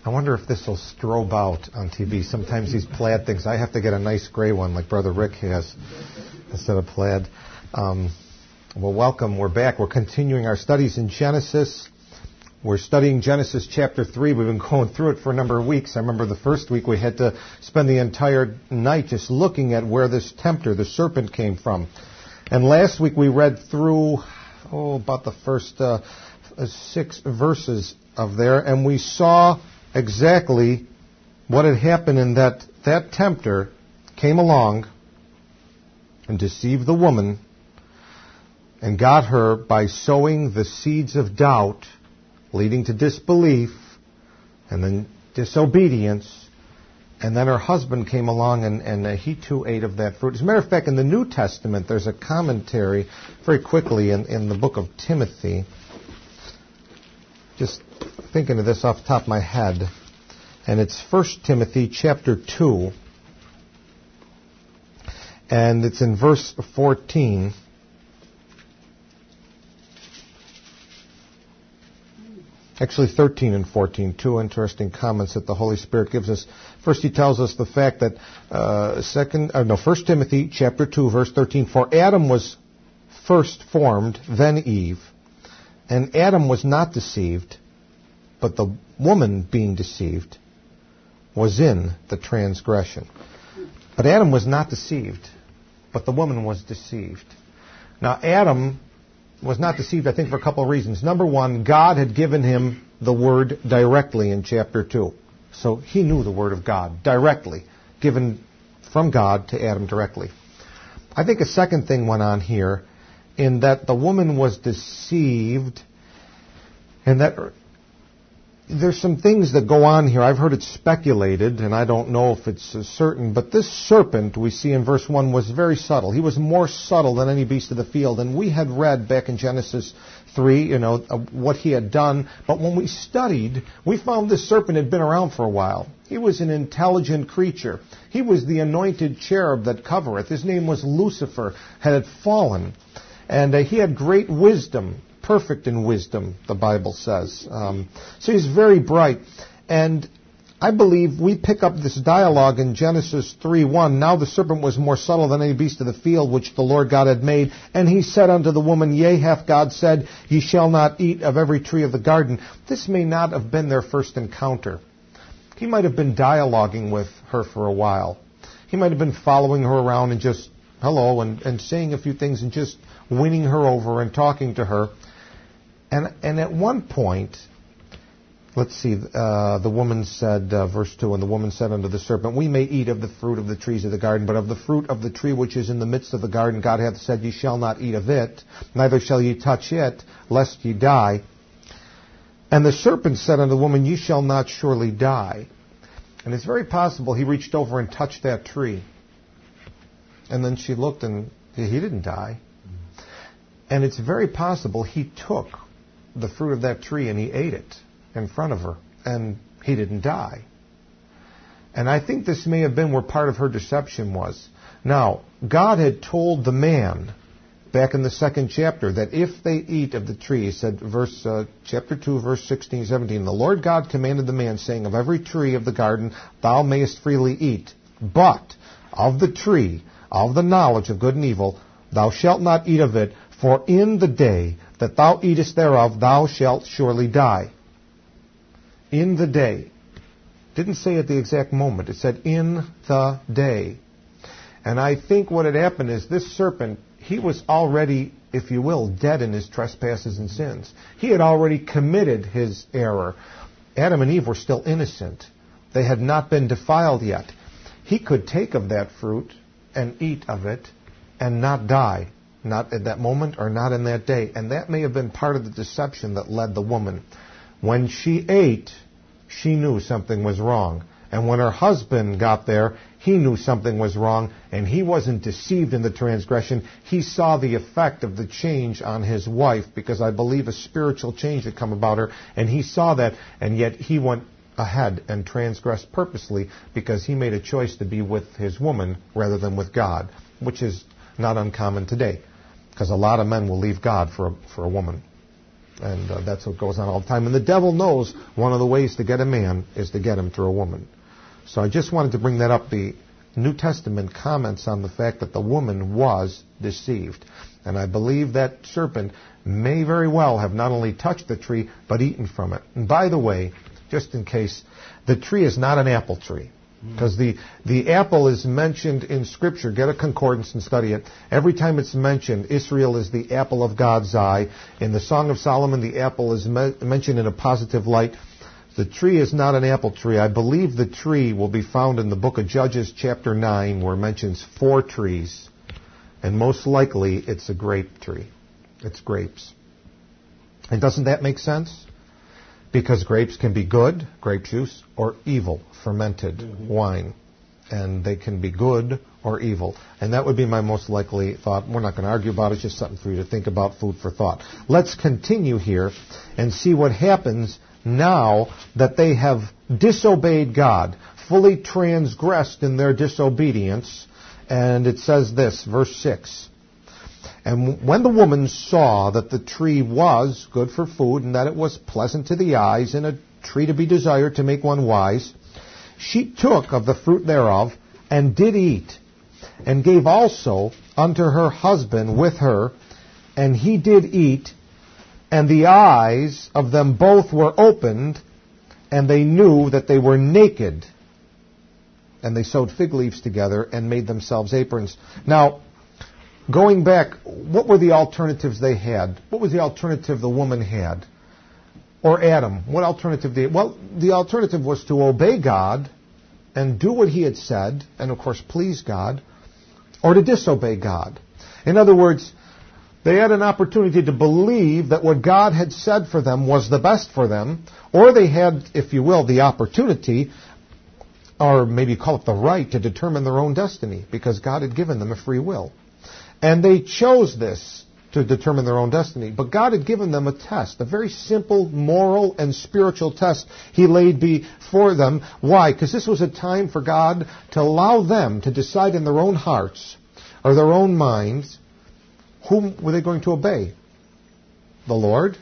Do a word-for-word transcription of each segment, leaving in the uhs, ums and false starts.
I wonder if this will strobe out on T V. Sometimes these plaid things, I have to get a nice gray one like Brother Rick has instead of plaid. Um, well, welcome. We're back. We're continuing our studies in Genesis. We're studying Genesis chapter three. We've been going through it for a number of weeks. I remember the first week we had to spend the entire night just looking at where this tempter, the serpent, came from. And last week we read through, oh, about the first uh, six verses of there, and we saw exactly what had happened in that that tempter came along and deceived the woman and got her by sowing the seeds of doubt, leading to disbelief and then disobedience. And then her husband came along and, and uh, he too ate of that fruit. As a matter of fact, in the New Testament, there's a commentary very quickly in, in the book of Timothy. Just thinking of this off the top of my head. And it's First Timothy chapter two. And it's in verse fourteen. Actually, thirteen and fourteen, two interesting comments that the Holy Spirit gives us. First, he tells us the fact that, uh, second, uh, no, First Timothy chapter two, verse thirteen, for Adam was first formed, then Eve, and Adam was not deceived, but the woman being deceived was in the transgression. But Adam was not deceived, but the woman was deceived. Now, Adam was not deceived, I think, for a couple of reasons. Number one, God had given him the Word directly in chapter two. So he knew the Word of God directly, given from God to Adam directly. I think a second thing went on here, in that the woman was deceived, and that there's some things that go on here. I've heard it speculated, and I don't know if it's certain, but this serpent we see in verse one was very subtle. He was more subtle than any beast of the field, and we had read back in Genesis three, you know, what he had done, but when we studied, we found this serpent had been around for a while. He was an intelligent creature. He was the anointed cherub that covereth. His name was Lucifer, had fallen, and uh, he had great wisdom. Perfect in wisdom, the Bible says. Um, so he's very bright. And I believe we pick up this dialogue in Genesis three one. Now the serpent was more subtle than any beast of the field which the Lord God had made. And he said unto the woman, Yea, hath God said, Ye shall not eat of every tree of the garden. This may not have been their first encounter. He might have been dialoguing with her for a while. He might have been following her around and just hello and, and saying a few things and just winning her over and talking to her. And, and at one point, let's see, uh, the woman said, uh, verse two, and the woman said unto the serpent, We may eat of the fruit of the trees of the garden, but of the fruit of the tree which is in the midst of the garden, God hath said, Ye shall not eat of it, neither shall ye touch it, lest ye die. And the serpent said unto the woman, Ye shall not surely die. And it's very possible he reached over and touched that tree. And then she looked and he didn't die. And it's very possible he took the fruit of that tree and he ate it in front of her, and he didn't die. And I think this may have been where part of her deception was. Now, God had told the man back in the second chapter that if they eat of the tree, he said, verse uh, chapter two, verse sixteen, seventeen, the Lord God commanded the man, saying, Of every tree of the garden thou mayest freely eat, but of the tree of the knowledge of good and evil thou shalt not eat of it, for in the day that thou eatest thereof, thou shalt surely die. In the day. Didn't say at the exact moment. It said in the day. And I think what had happened is this serpent, he was already, if you will, dead in his trespasses and sins. He had already committed his error. Adam and Eve were still innocent. They had not been defiled yet. He could take of that fruit and eat of it and not die. Not at that moment or not in that day. And that may have been part of the deception that led the woman. When she ate, she knew something was wrong. And when her husband got there, he knew something was wrong, and he wasn't deceived in the transgression. He saw the effect of the change on his wife, because I believe a spiritual change had come about her, and he saw that, and yet he went ahead and transgressed purposely because he made a choice to be with his woman rather than with God, which is not uncommon today, because a lot of men will leave God for a, for a woman. And uh, that's what goes on all the time. And the devil knows one of the ways to get a man is to get him through a woman. So I just wanted to bring that up. The New Testament comments on the fact that the woman was deceived. And I believe that serpent may very well have not only touched the tree, but eaten from it. And by the way, just in case, the tree is not an apple tree. Because the, the apple is mentioned in Scripture. Get a concordance and study it. Every time it's mentioned, Israel is the apple of God's eye. In the Song of Solomon, the apple is me- mentioned in a positive light. The tree is not an apple tree. I believe the tree will be found in the book of Judges, chapter nine, where it mentions four trees. And most likely, it's a grape tree. It's grapes. And doesn't that make sense? Because grapes can be good, grape juice, or evil, fermented mm-hmm. wine. And they can be good or evil. And that would be my most likely thought. We're not going to argue about it. It's just something for you to think about, food for thought. Let's continue here and see what happens now that they have disobeyed God, fully transgressed in their disobedience. And it says this, verse six. And when the woman saw that the tree was good for food, and that it was pleasant to the eyes, and a tree to be desired to make one wise, she took of the fruit thereof, and did eat, and gave also unto her husband with her, and he did eat, and the eyes of them both were opened, and they knew that they were naked. And they sewed fig leaves together, and made themselves aprons. Now, going back, what were the alternatives they had? What was the alternative the woman had? Or Adam? What alternative did? Well, the alternative was to obey God and do what he had said, and of course please God, or to disobey God. In other words, they had an opportunity to believe that what God had said for them was the best for them, or they had, if you will, the opportunity, or maybe call it the right, to determine their own destiny, because God had given them a free will. And they chose this to determine their own destiny. But God had given them a test, a very simple moral and spiritual test he laid before them. Why? Because this was a time for God to allow them to decide in their own hearts or their own minds, whom were they going to obey? The Lord,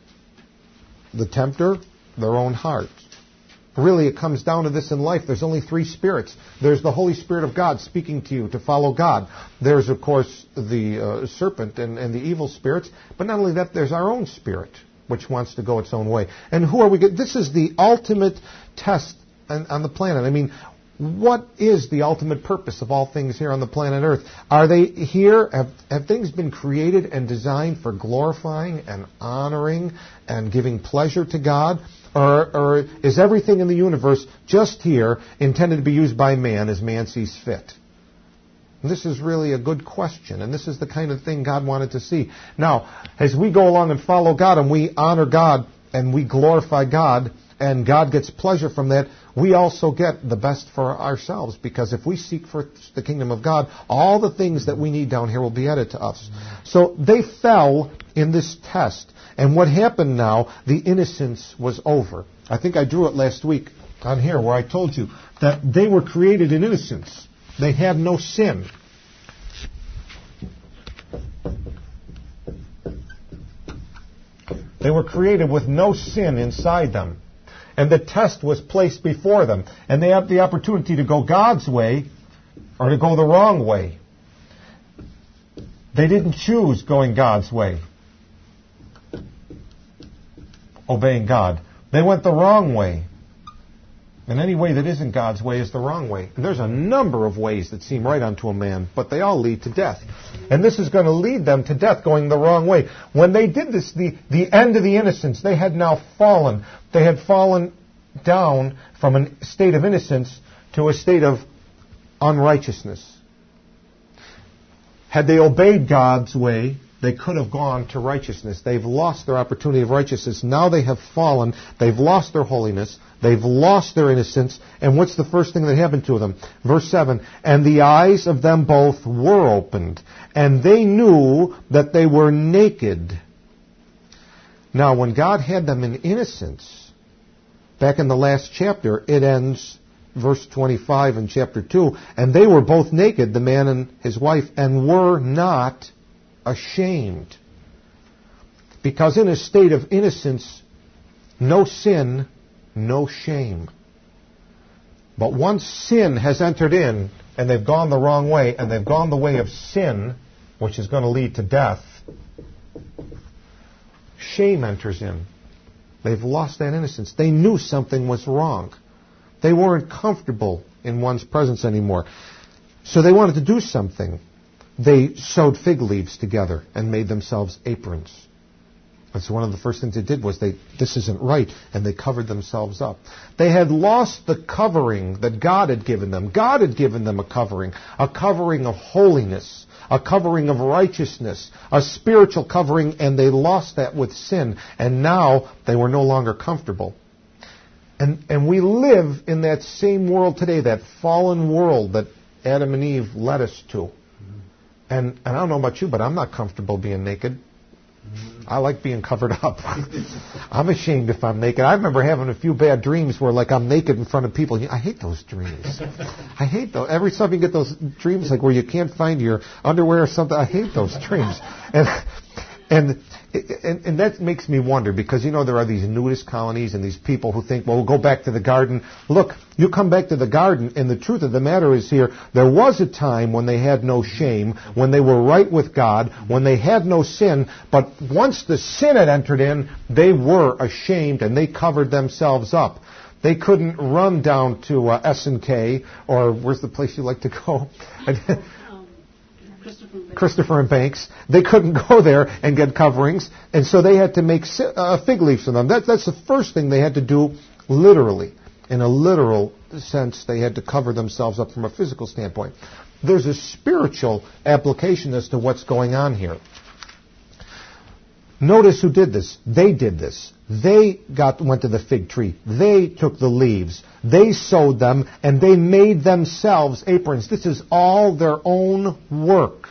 the tempter, their own heart. Really, it comes down to this in life. There's only three spirits. There's the Holy Spirit of God speaking to you to follow God. There's, of course, the uh, serpent and, and the evil spirits. But not only that, there's our own spirit, which wants to go its own way. And who are we? Get? This is the ultimate test on, on the planet. I mean, what is the ultimate purpose of all things here on the planet Earth? Are they here? Have, have things been created and designed for glorifying and honoring and giving pleasure to God? Or, or is everything in the universe just here intended to be used by man as man sees fit? And this is really a good question, and this is the kind of thing God wanted to see. Now, as we go along and follow God, and we honor God, and we glorify God, and God gets pleasure from that, we also get the best for ourselves. Because if we seek for the kingdom of God, all the things that we need down here will be added to us. So they fell in this test. And what happened now, the innocence was over. I think I drew it last week on here where I told you that they were created in innocence. They had no sin. They were created with no sin inside them. And the test was placed before them. And they had the opportunity to go God's way or to go the wrong way. They didn't choose going God's way, obeying God. They went the wrong way. And any way that isn't God's way is the wrong way. And there's a number of ways that seem right unto a man, but they all lead to death. And this is going to lead them to death, going the wrong way. When they did this, the, the end of the innocence, they had now fallen. They had fallen down from a state of innocence to a state of unrighteousness. Had they obeyed God's way, they could have gone to righteousness. They've lost their opportunity of righteousness. Now they have fallen. They've lost their holiness. They've lost their innocence. And what's the first thing that happened to them? Verse seven, and the eyes of them both were opened, and they knew that they were naked. Now, when God had them in innocence, back in the last chapter, it ends, verse twenty-five in chapter two, and they were both naked, the man and his wife, and were not ashamed. Because in a state of innocence, no sin, no shame. But once sin has entered in, and they've gone the wrong way, and they've gone the way of sin, which is going to lead to death, shame enters in. They've lost that innocence. They knew something was wrong. They weren't comfortable in one's presence anymore. So they wanted to do something. They sewed fig leaves together and made themselves aprons. And so one of the first things they did was they, this isn't right, and they covered themselves up. They had lost the covering that God had given them. God had given them a covering, a covering of holiness, a covering of righteousness, a spiritual covering, and they lost that with sin, and now they were no longer comfortable. And, and we live in that same world today, that fallen world that Adam and Eve led us to. And, and I don't know about you, but I'm not comfortable being naked. I like being covered up. I'm ashamed if I'm naked. I remember having a few bad dreams where, like, I'm naked in front of people. I hate those dreams. I hate those. Every time you get those dreams, like, where you can't find your underwear or something, I hate those dreams. And and and, and that makes me wonder, because, you know, there are these nudist colonies and these people who think, well, we'll go back to the garden. Look, you come back to the garden, and the truth of the matter is here, there was a time when they had no shame, when they were right with God, when they had no sin, but once the sin had entered in, they were ashamed and they covered themselves up. They couldn't run down to uh, S and K, or where's the place you like to go? Christopher and, Christopher and Banks. They couldn't go there and get coverings, and so they had to make uh, fig leaves for them. That, that's the first thing they had to do, literally. In a literal sense, they had to cover themselves up from a physical standpoint. There's a spiritual application as to what's going on here. Notice who did this. They did this. They got went to the fig tree. They took the leaves. They sewed them, and they made themselves aprons. This is all their own work.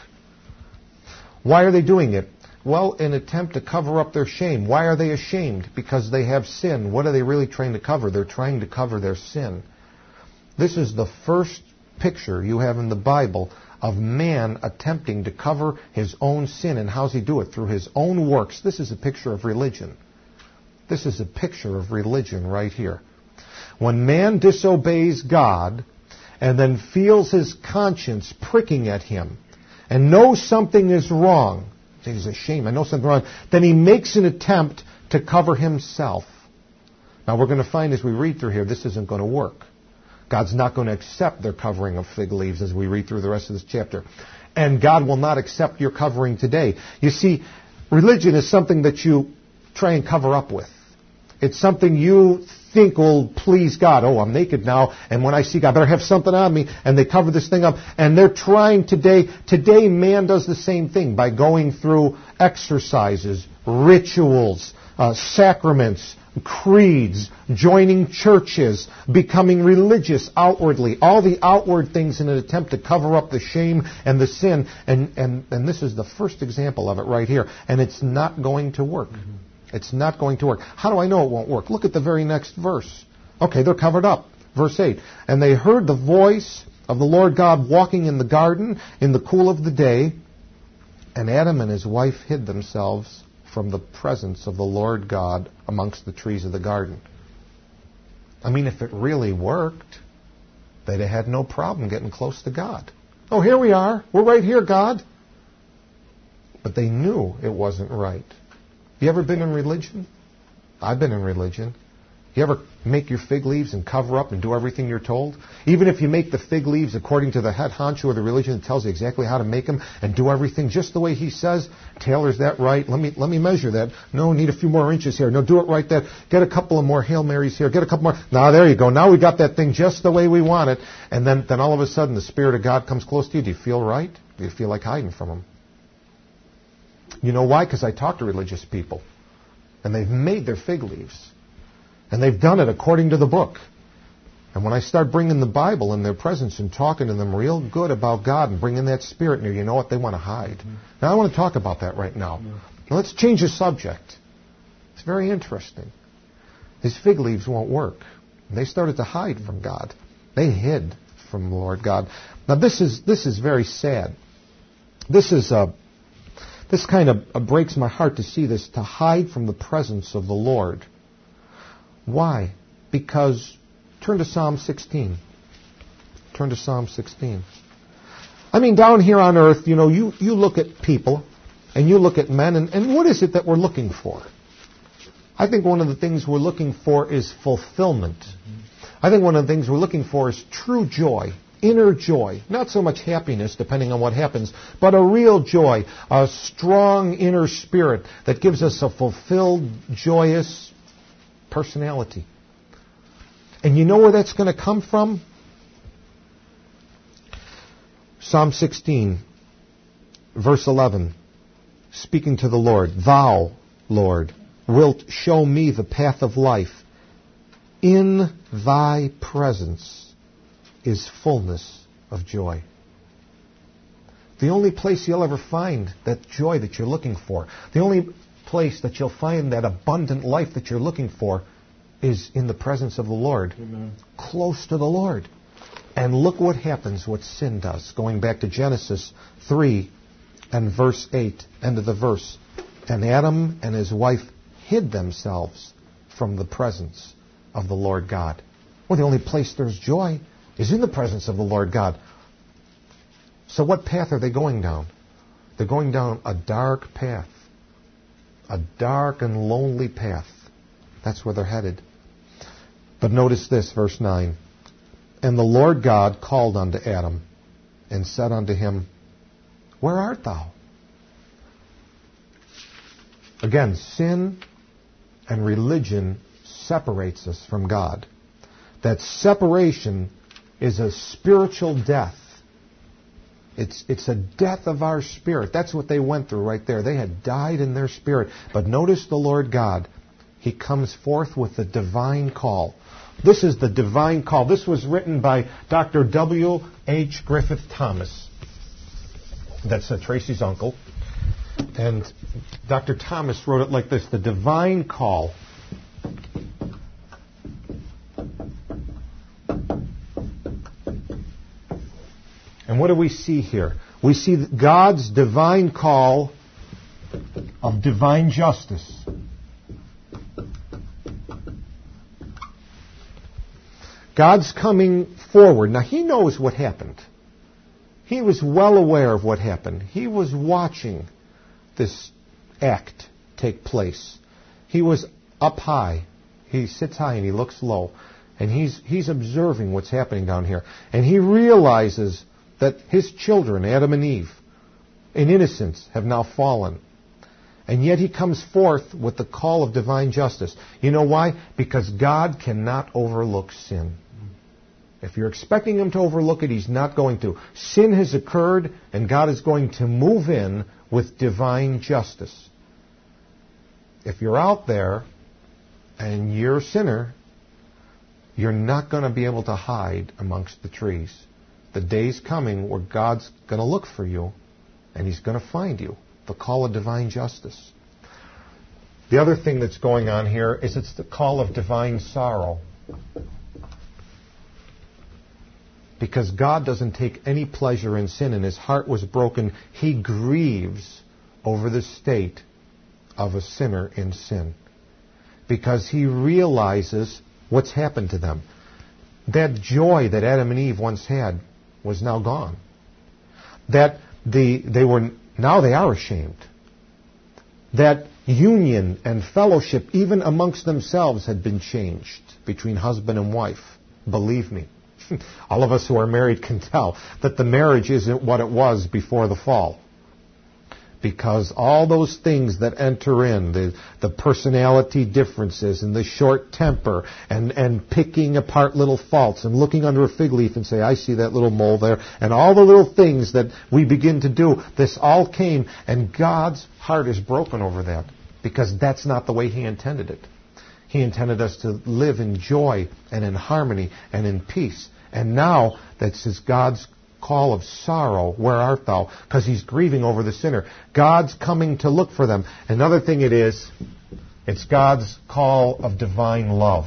Why are they doing it? Well, in an attempt to cover up their shame. Why are they ashamed? Because they have sin. What are they really trying to cover? They're trying to cover their sin. This is the first picture you have in the Bible of man attempting to cover his own sin. And how does he do it? Through his own works. This is a picture of religion. This is a picture of religion right here. When man disobeys God and then feels his conscience pricking at him and knows something is wrong, it's a shame, I know something wrong, then he makes an attempt to cover himself. Now we're going to find as we read through here, this isn't going to work. God's not going to accept their covering of fig leaves as we read through the rest of this chapter. And God will not accept your covering today. You see, religion is something that you try and cover up with. It's something you think will please God. Oh, I'm naked now, and when I see God, I better have something on me, and they cover this thing up. And they're trying today, today man does the same thing by going through exercises, rituals, uh, sacraments, creeds, joining churches, becoming religious outwardly, all the outward things in an attempt to cover up the shame and the sin. And, and, and this is the first example of it right here. And it's not going to work. Mm-hmm. It's not going to work. How do I know it won't work? Look at the very next verse. Okay, they're covered up. Verse eight. And they heard the voice of the Lord God walking in the garden in the cool of the day, and Adam and his wife hid themselves from the presence of the Lord God amongst the trees of the garden. I mean, if it really worked, they'd have had no problem getting close to God. Oh, here we are. We're right here, God. But they knew it wasn't right. You ever been in religion? I've been in religion. You ever make your fig leaves and cover up and do everything you're told? Even if you make the fig leaves according to the head honcho of the religion that tells you exactly how to make them and do everything just the way he says, tailor's that right? Let me let me measure that. No, need a few more inches here. No, do it right there. Get a couple of more Hail Marys here. Get a couple more. Now, there you go. Now we got that thing just the way we want it. And then, then all of a sudden the Spirit of God comes close to you. Do you feel right? Do you feel like hiding from Him? You know why? Because I talk to religious people, and they've made their fig leaves, and they've done it according to the book. And when I start bringing the Bible in their presence and talking to them real good about God and bringing that Spirit near, you know what? They want to hide. Mm-hmm. Now, I want to talk about that right now. Mm-hmm. Now, let's change the subject. It's very interesting. These fig leaves won't work. And they started to hide from God. They hid from the Lord God. Now, this is this is very sad. This is a... This kind of uh, breaks my heart to see this, to hide from the presence of the Lord. Why? Because, turn to Psalm sixteen. Turn to Psalm sixteen. I mean, down here on earth, you know, you, you look at people, and you look at men, and, and what is it that we're looking for? I think one of the things we're looking for is fulfillment. I think one of the things we're looking for is true joy, inner joy. Not so much happiness, depending on what happens, but a real joy, a strong inner spirit that gives us a fulfilled, joyous personality. And you know where that's going to come from? Psalm sixteen, verse eleven, speaking to the Lord, Thou, Lord, wilt show me the path of life. In Thy presence is fullness of joy. The only place you'll ever find that joy that you're looking for, the only place that you'll find that abundant life that you're looking for is in the presence of the Lord. Amen. Close to the Lord. And look what happens, what sin does. Going back to Genesis three and verse eight, end of the verse. And Adam and his wife hid themselves from the presence of the Lord God. Well, the only place there's joy is in the presence of the Lord God. So what path are they going down? They're going down a dark path. A dark and lonely path. That's where they're headed. But notice this, verse nine. And the Lord God called unto Adam and said unto him, Where art thou? Again, sin and religion separates us from God. That separation is a spiritual death. It's, it's a death of our spirit. That's what they went through right there. They had died in their spirit. But notice the Lord God. He comes forth with the divine call. This is the divine call. This was written by Doctor W H Griffith Thomas. That's uh, Tracy's uncle. And Doctor Thomas wrote it like this, the divine call. And what do we see here? We see God's divine call of divine justice. God's coming forward. Now, He knows what happened. He was well aware of what happened. He was watching this act take place. He was up high. He sits high and he looks low. And he's, he's observing what's happening down here. And he realizes that his children, Adam and Eve, in innocence, have now fallen. And yet he comes forth with the call of divine justice. You know why? Because God cannot overlook sin. If you're expecting Him to overlook it, He's not going to. Sin has occurred, and God is going to move in with divine justice. If you're out there and you're a sinner, you're not going to be able to hide amongst the trees. The day's coming where God's going to look for you, and He's going to find you. The call of divine justice. The other thing that's going on here is it's the call of divine sorrow. Because God doesn't take any pleasure in sin, and His heart was broken. He grieves over the state of a sinner in sin. Because He realizes what's happened to them. That joy that Adam and Eve once had was now gone. That the they were now they are ashamed. That union and fellowship, even amongst themselves, had been changed between husband and wife. Believe me. All of us who are married can tell that the marriage isn't what it was before the fall. Because all those things that enter in, the, the personality differences and the short temper and, and picking apart little faults and looking under a fig leaf and say, I see that little mole there, and all the little things that we begin to do, this all came, and God's heart is broken over that because that's not the way He intended it. He intended us to live in joy and in harmony and in peace. And now, that's His God's call of sorrow, where art thou? Because He's grieving over the sinner. God's coming to look for them. Another thing it is, it's God's call of divine love.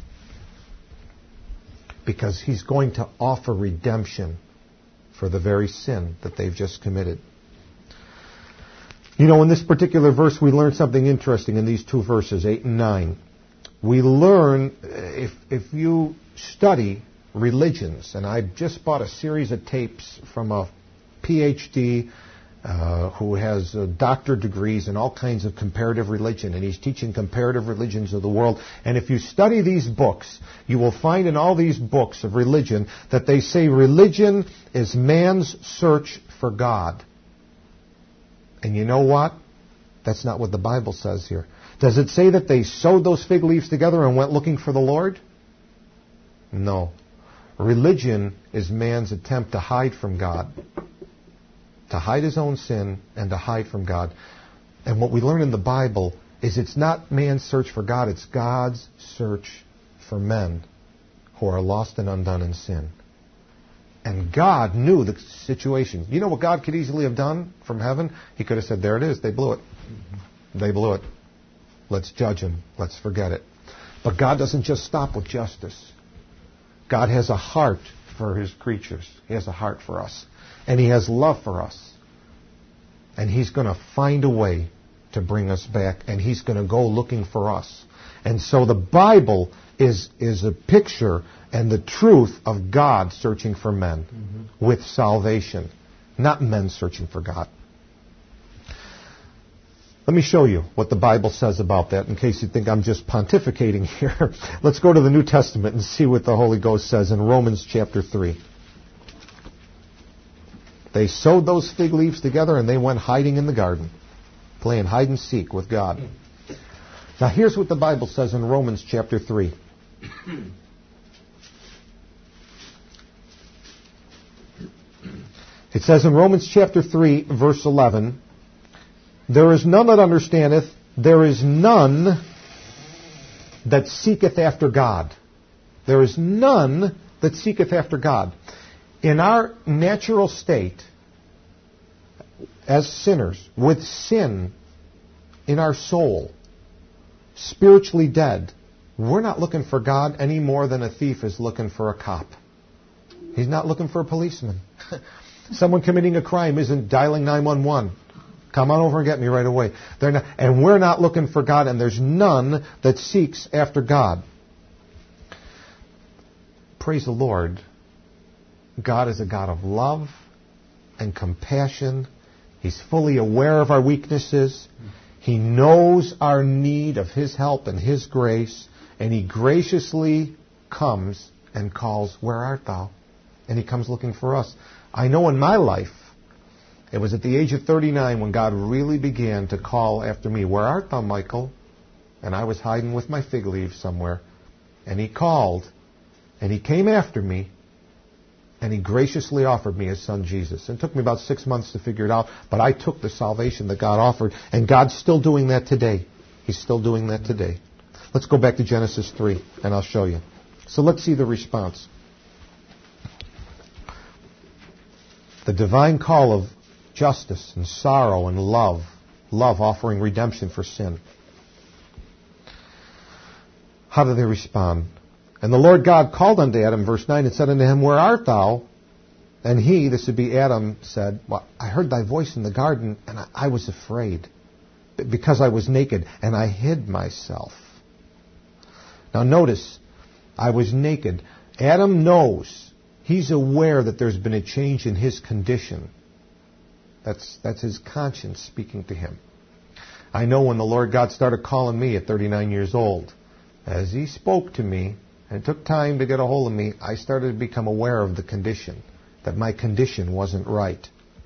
Because He's going to offer redemption for the very sin that they've just committed. You know, in this particular verse, we learn something interesting in these two verses, eight and nine. We learn, if, if you study religions, and I just bought a series of tapes from a P H D uh, who has uh, doctorate degrees in all kinds of comparative religion, and he's teaching comparative religions of the world. And if you study these books, you will find in all these books of religion that they say religion is man's search for God. And you know what? That's not what the Bible says here. Does it say that they sewed those fig leaves together and went looking for the Lord? No. Religion is man's attempt to hide from God, to hide his own sin and to hide from God. And what we learn in the Bible is it's not man's search for God, it's God's search for men who are lost and undone in sin. And God knew the situation. You know what God could easily have done from heaven? He could have said, there it is, they blew it. Mm-hmm. They blew it. Let's judge them. Let's forget it. But God doesn't just stop with justice. God has a heart for his creatures. He has a heart for us. And he has love for us. And he's going to find a way to bring us back. And he's going to go looking for us. And so the Bible is, is a picture and the truth of God searching for men mm-hmm. with salvation. Not men searching for God. Let me show you what the Bible says about that in case you think I'm just pontificating here. Let's go to the New Testament and see what the Holy Ghost says in Romans chapter three. They sewed those fig leaves together and they went hiding in the garden, playing hide and seek with God. Now here's what the Bible says in Romans chapter three. It says in Romans chapter three, verse eleven, there is none that understandeth, there is none that seeketh after God. There is none that seeketh after God. In our natural state, as sinners, with sin in our soul, spiritually dead, we're not looking for God any more than a thief is looking for a cop. He's not looking for a policeman. Someone committing a crime isn't dialing nine one one. Come on over and get me right away. They're not, and we're not looking for God, and there's none that seeks after God. Praise the Lord. God is a God of love and compassion. He's fully aware of our weaknesses. He knows our need of his help and his grace, and he graciously comes and calls, where art thou? And he comes looking for us. I know in my life, it was at the age of thirty-nine when God really began to call after me, where art thou, Michael? And I was hiding with my fig leaves somewhere. And he called, and he came after me, and he graciously offered me his son Jesus. And it took me about six months to figure it out, but I took the salvation that God offered, and God's still doing that today. He's still doing that today. Let's go back to Genesis three, and I'll show you. So let's see the response. The divine call of justice and sorrow and love. Love offering redemption for sin. How do they respond? And the Lord God called unto Adam, verse nine, and said unto him, where art thou? And he, this would be Adam, said, well, I heard thy voice in the garden, and I, I was afraid, because I was naked, and I hid myself. Now notice, I was naked. Adam knows, he's aware that there's been a change in his condition. That's, that's his conscience speaking to him. I know when the Lord God started calling me at thirty-nine years old, as he spoke to me, and it took time to get a hold of me, I started to become aware of the condition, that my condition wasn't right.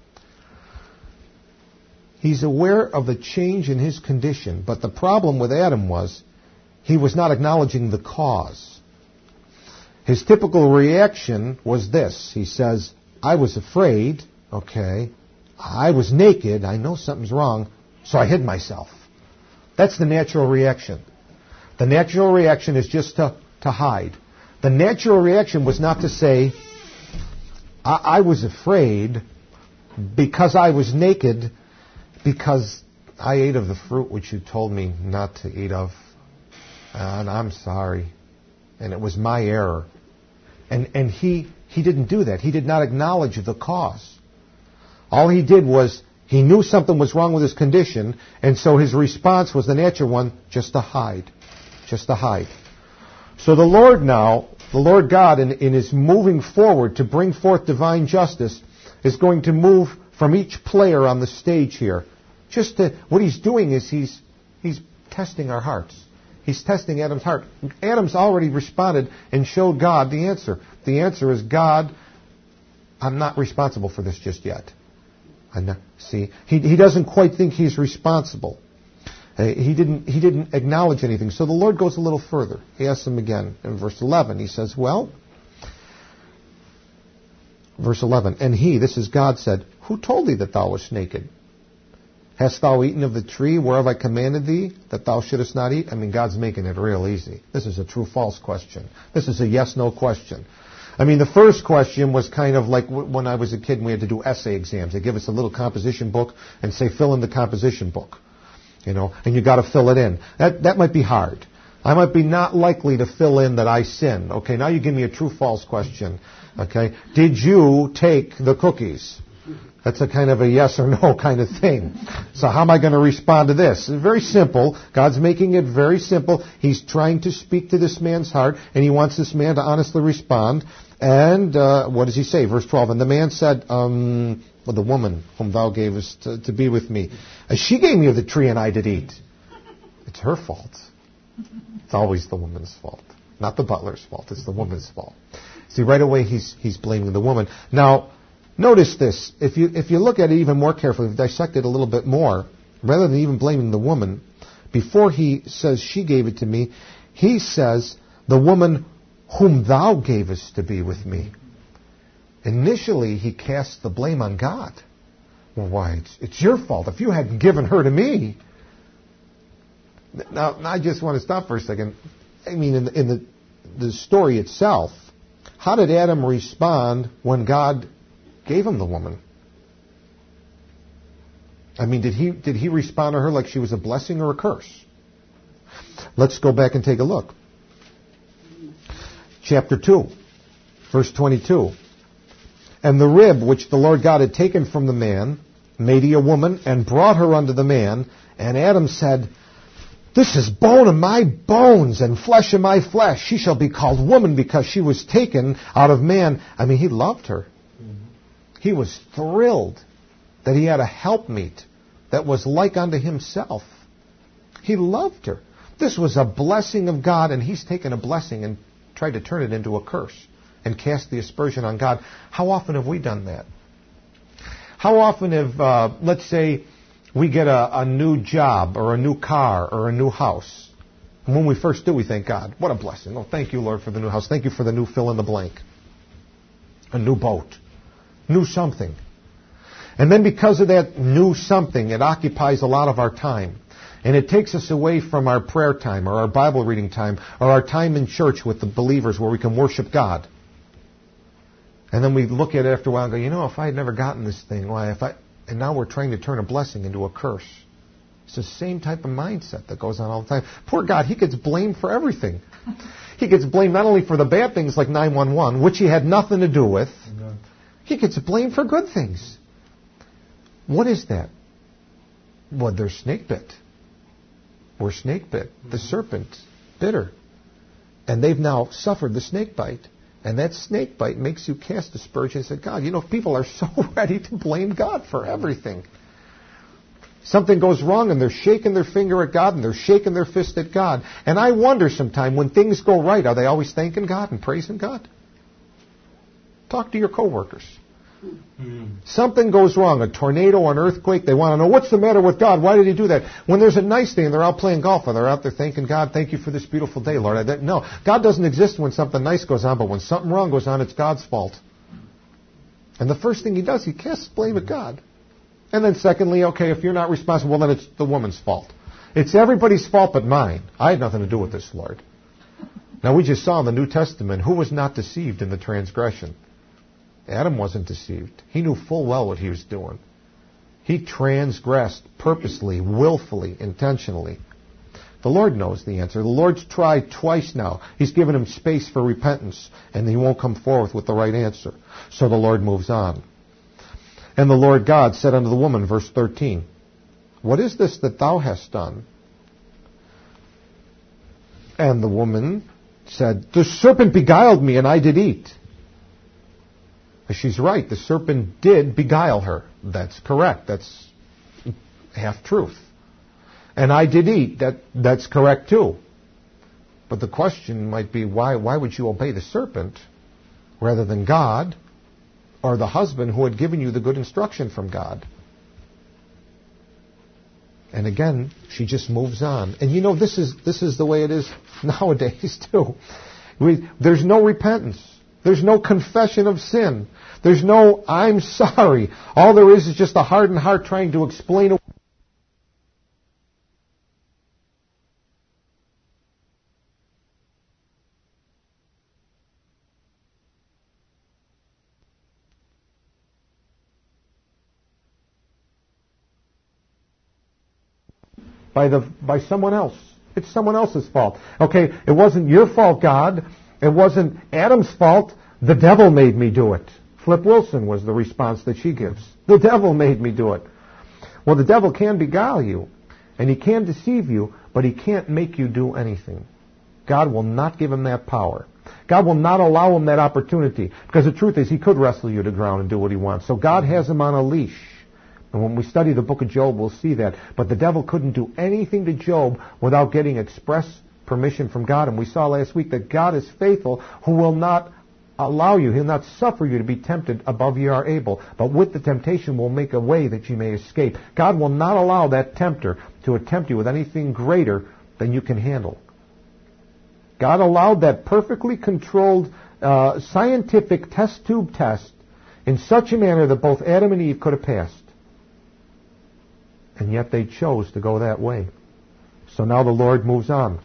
He's aware of the change in his condition, but the problem with Adam was he was not acknowledging the cause. His typical reaction was this. He says, I was afraid, okay, I was naked, I know something's wrong, so I hid myself. That's the natural reaction. The natural reaction is just to, to hide. The natural reaction was not to say, I, I was afraid because I was naked, because I ate of the fruit which you told me not to eat of. And I'm sorry. And it was my error. And, and he, he didn't do that. He did not acknowledge the cause. All he did was, He knew something was wrong with his condition, and so his response was the natural one, just to hide. Just to hide. So the Lord now, the Lord God, in, in his moving forward to bring forth divine justice, is going to move from each player on the stage here. Just to, what he's doing is he's he's testing our hearts. He's testing Adam's heart. Adam's already responded and showed God the answer. The answer is, God, I'm not responsible for this just yet. I'm not, see, he he doesn't quite think he's responsible. Uh, he didn't he didn't acknowledge anything. So the Lord goes a little further. He asks him again in verse eleven. He says, well, verse eleven, and he, this is God, said, who told thee that thou wast naked? Hast thou eaten of the tree whereof I commanded thee that thou shouldest not eat? I mean, God's making it real easy. This is a true-false question. This is a yes-no question. I mean, the first question was kind of like when I was a kid and we had to do essay exams. They give us a little composition book and say, fill in the composition book. You know, and you got to fill it in. That that might be hard. I might be not likely to fill in that I sinned. Okay, now you give me a true-false question. Okay, did you take the cookies? That's a kind of a yes or no kind of thing. So how am I going to respond to this? It's very simple. God's making it very simple. He's trying to speak to this man's heart, and he wants this man to honestly respond. And uh, what does he say? Verse twelve, and the man said, um, well, the woman whom thou gavest to, to be with me, uh, she gave me of the tree and I did eat. It's her fault. It's always the woman's fault. Not the butler's fault. It's the woman's fault. See, right away he's he's blaming the woman. Now, notice this. If you if you look at it even more carefully, dissect it a little bit more, rather than even blaming the woman, before he says she gave it to me, he says the woman whom thou gavest to be with me. Initially, he casts the blame on God. Well, why? It's, it's your fault. If you hadn't given her to me. Now, I just want to stop for a second. I mean, in the, in the the story itself, how did Adam respond when God gave him the woman? I mean, did he did he respond to her like she was a blessing or a curse? Let's go back and take a look. Chapter two, verse twenty-two. And the rib which the Lord God had taken from the man made he a woman and brought her unto the man. And Adam said, this is bone of my bones and flesh of my flesh. She shall be called woman because she was taken out of man. I mean, he loved her. Mm-hmm. He was thrilled that he had a helpmeet that was like unto himself. He loved her. This was a blessing of God, and he's taken a blessing and tried to turn it into a curse and cast the aspersion on God. How often have we done that? How often have, uh, let's say, we get a, a new job or a new car or a new house. And when we first do, we thank God. What a blessing. Oh, thank you, Lord, for the new house. Thank you for the new fill in the blank. A new boat. New something. And then because of that new something, it occupies a lot of our time. And it takes us away from our prayer time or our Bible reading time or our time in church with the believers where we can worship God. And then we look at it after a while and go, you know, if I had never gotten this thing, why, if I... And now we're trying to turn a blessing into a curse. It's the same type of mindset that goes on all the time. Poor God, he gets blamed for everything. He gets blamed not only for the bad things like nine one one, which he had nothing to do with. No. He gets blamed for good things. What is that? Well, they're snake bit. We're snake bit. Mm-hmm. The serpent bit her. And they've now suffered the snake bite. And that snake bite makes you cast aspersion and say, God, you know, people are so ready to blame God for everything. Something goes wrong and they're shaking their finger at God and they're shaking their fist at God. And I wonder sometime when things go right, are they always thanking God and praising God? Talk to your coworkers. Mm. Something goes wrong, a tornado, an earthquake, they want to know, what's the matter with God? Why did he do that? When there's a nice day and they're out playing golf and they're out there thanking God, thank you for this beautiful day, Lord. I didn't know. God doesn't exist when something nice goes on, but when something wrong goes on, it's God's fault. And the first thing he does, he casts blame at God. And then secondly, okay, if you're not responsible, then it's the woman's fault. It's everybody's fault but mine. I had nothing to do with this, Lord. Now we just saw in the New Testament, who was not deceived in the transgression? Adam wasn't deceived. He knew full well what he was doing. He transgressed purposely, willfully, intentionally. The Lord knows the answer. The Lord's tried twice now. He's given him space for repentance, and he won't come forth with the right answer. So the Lord moves on. And the Lord God said unto the woman, verse thirteen, what is this that thou hast done? And the woman said, the serpent beguiled me, and I did eat. She's right. The serpent did beguile her. That's correct. That's half truth. And I did eat. That that's correct too. But the question might be, why why would you obey the serpent rather than God or the husband who had given you the good instruction from God? And again, she just moves on. And you know, this is this is the way it is nowadays too. We, there's no repentance. There's no confession of sin. There's no, I'm sorry. All there is is just a hardened heart trying to explain away. By the by someone else. It's someone else's fault. Okay, it wasn't your fault, God. It wasn't Adam's fault. The devil made me do it. Flip Wilson was the response that she gives. The devil made me do it. Well, the devil can beguile you, and he can deceive you, but he can't make you do anything. God will not give him that power. God will not allow him that opportunity, because the truth is he could wrestle you to the ground and do what he wants. So God has him on a leash. And when we study the book of Job, we'll see that. But the devil couldn't do anything to Job without getting express permission from God. And we saw last week that God is faithful, who will not allow you, he'll not suffer you to be tempted above you are able. But with the temptation will make a way that you may escape. God will not allow that tempter to attempt you with anything greater than you can handle. God allowed that perfectly controlled uh, scientific test tube test in such a manner that both Adam and Eve could have passed. And yet they chose to go that way. So now the Lord moves on.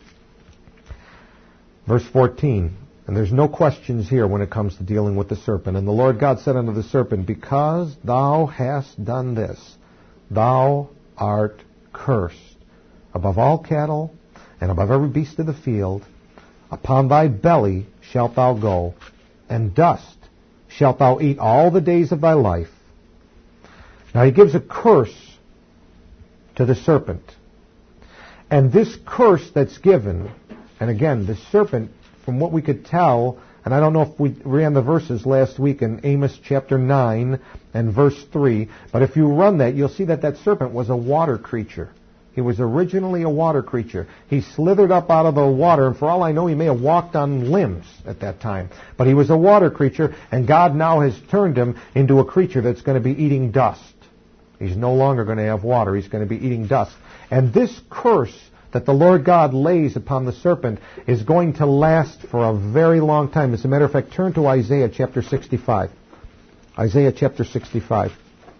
Verse fourteen. And there's no questions here when it comes to dealing with the serpent. And the Lord God said unto the serpent, because thou hast done this, thou art cursed above all cattle and above every beast of the field. Upon thy belly shalt thou go, and dust shalt thou eat all the days of thy life. Now he gives a curse to the serpent. And this curse that's given, and again, the serpent, from what we could tell, and I don't know if we ran the verses last week in Amos chapter nine and verse three, but if you run that, you'll see that that serpent was a water creature. He was originally a water creature. He slithered up out of the water, and for all I know, he may have walked on limbs at that time. But he was a water creature, and God now has turned him into a creature that's going to be eating dust. He's no longer going to have water. He's going to be eating dust. And this curse that the Lord God lays upon the serpent is going to last for a very long time. As a matter of fact, turn to Isaiah chapter sixty-five. Isaiah chapter sixty-five.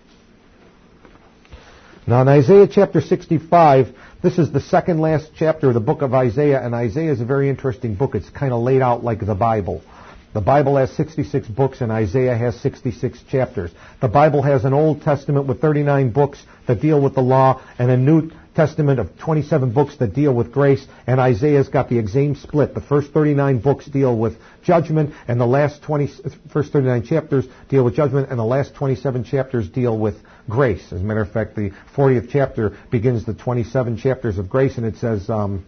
Now in Isaiah chapter sixty-five, this is the second last chapter of the book of Isaiah, and Isaiah is a very interesting book. It's kind of laid out like the Bible. The Bible has sixty-six books, and Isaiah has sixty-six chapters. The Bible has an Old Testament with thirty-nine books that deal with the law, and a New Testament of twenty-seven books that deal with grace, and Isaiah's got the exact split. The first thirty-nine books deal with judgment, and the last twenty, first thirty-nine chapters deal with judgment, and the last twenty-seven chapters deal with grace. As a matter of fact, the fortieth chapter begins the twenty-seven chapters of grace, and it says, um,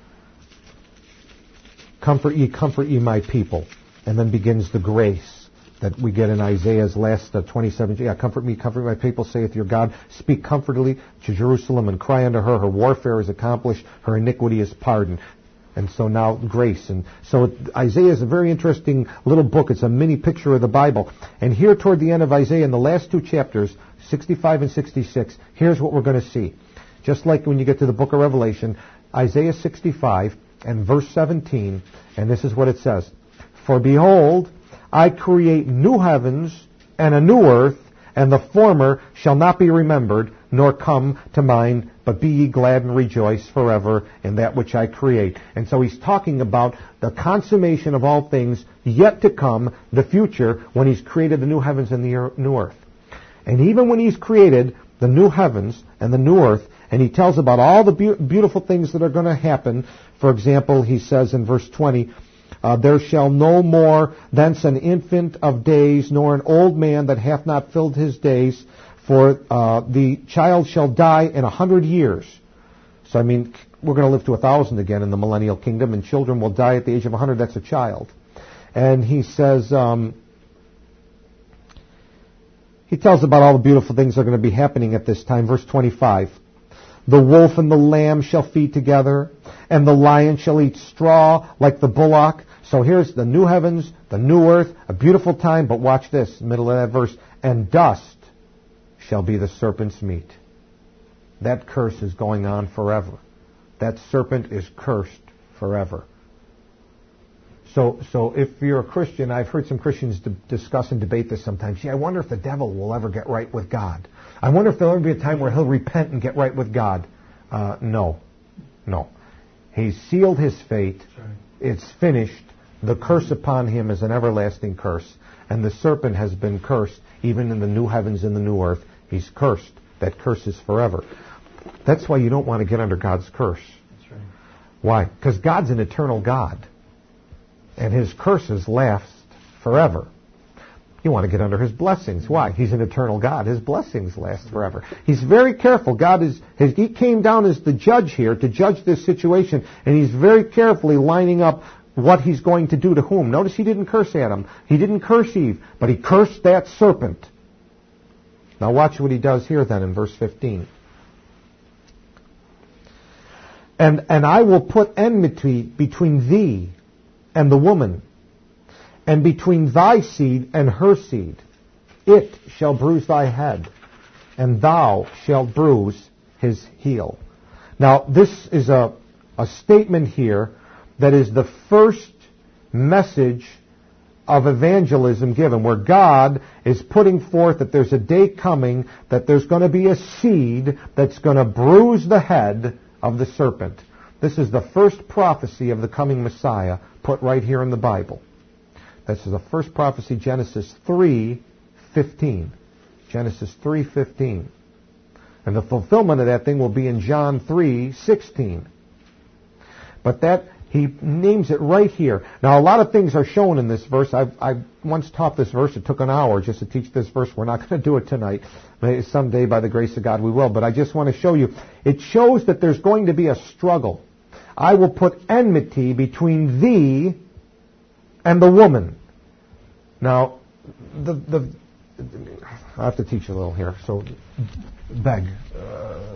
comfort ye, comfort ye my people. And then begins the grace that we get in Isaiah's last uh, twenty-seven. Yeah, comfort me, comfort my people, saith your God. Speak comfortably to Jerusalem and cry unto her. Her warfare is accomplished. Her iniquity is pardoned. And so now grace. And so Isaiah is a very interesting little book. It's a mini picture of the Bible. And here toward the end of Isaiah, in the last two chapters, sixty-five and sixty-six, here's what we're going to see. Just like when you get to the book of Revelation, Isaiah sixty-five and verse seventeen, and this is what it says. For behold, I create new heavens and a new earth, and the former shall not be remembered, nor come to mind, but be ye glad and rejoice forever in that which I create. And so he's talking about the consummation of all things yet to come, the future, when he's created the new heavens and the new earth. And even when he's created the new heavens and the new earth, and he tells about all the be- beautiful things that are going to happen. For example, he says in verse twenty, Uh, there shall no more thence an infant of days, nor an old man that hath not filled his days, for uh, the child shall die in a hundred years. So, I mean, we're going to live to a thousand again in the millennial kingdom, and children will die at the age of a hundred. That's a child. And he says, um, he tells about all the beautiful things that are going to be happening at this time. Verse twenty-five. The wolf and the lamb shall feed together, and the lion shall eat straw like the bullock. So here's the new heavens, the new earth, a beautiful time, but watch this, middle of that verse. And dust shall be the serpent's meat. That curse is going on forever. That serpent is cursed forever. So, so if you're a Christian, I've heard some Christians d- discuss and debate this sometimes. Gee, I wonder if the devil will ever get right with God. I wonder if there'll ever be a time where he'll repent and get right with God. Uh, no. No. He's sealed his fate. It's finished. The curse upon him is an everlasting curse. And the serpent has been cursed, even in the new heavens and the new earth. He's cursed. That curse is forever. That's why you don't want to get under God's curse. That's right. Why? Because God's an eternal God. And his curses last forever. You want to get under his blessings. Why? He's an eternal God. His blessings last forever. He's very careful. God is, his, he came down as the judge here to judge this situation, and he's very carefully lining up what he's going to do to whom. Notice he didn't curse Adam. He didn't curse Eve, but he cursed that serpent. Now watch what he does here then in verse fifteen. And, and I will put enmity between thee and the woman, and between thy seed and her seed. It shall bruise thy head, and thou shalt bruise his heel. Now, this is a, a statement here that is the first message of evangelism given, where God is putting forth that there's a day coming, that there's going to be a seed that's going to bruise the head of the serpent. This is the first prophecy of the coming Messiah put right here in the Bible. This is the first prophecy, Genesis three fifteen. Genesis three fifteen. And the fulfillment of that thing will be in John three sixteen. But that, he names it right here. Now, a lot of things are shown in this verse. I've, I once taught this verse. It took an hour just to teach this verse. We're not going to do it tonight. Maybe someday, by the grace of God, we will. But I just want to show you. It shows that there's going to be a struggle. I will put enmity between thee and the woman. Now, the the I have to teach a little here, so beg. Uh,